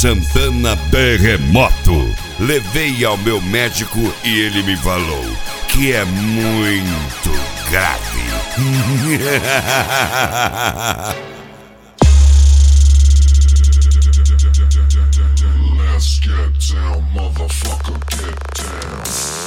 Santana Berremoto. Levei ao meu médico e ele me falou que é muito grave. Let's get down, motherfucker, get down.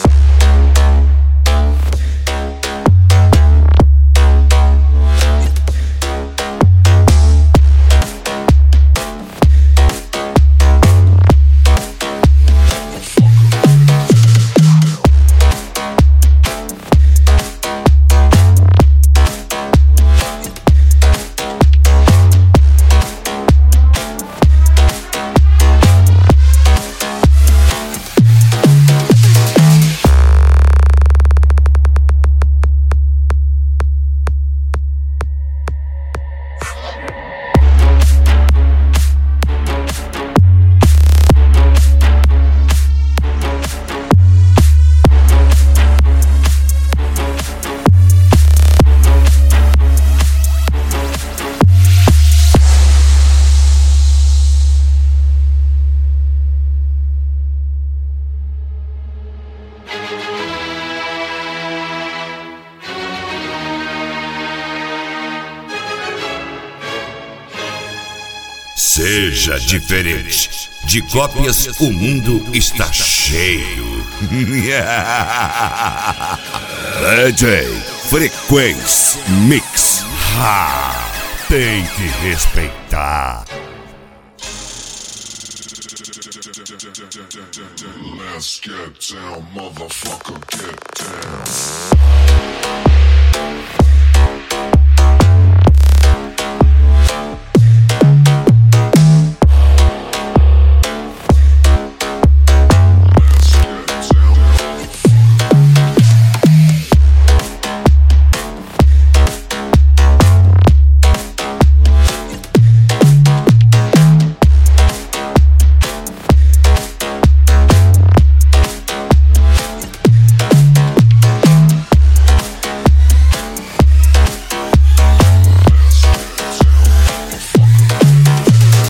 Seja diferente. De cópias o mundo está cheio. DJ Frequência Mix. Tem que respeitar. Let's get down, motherfucker, get down.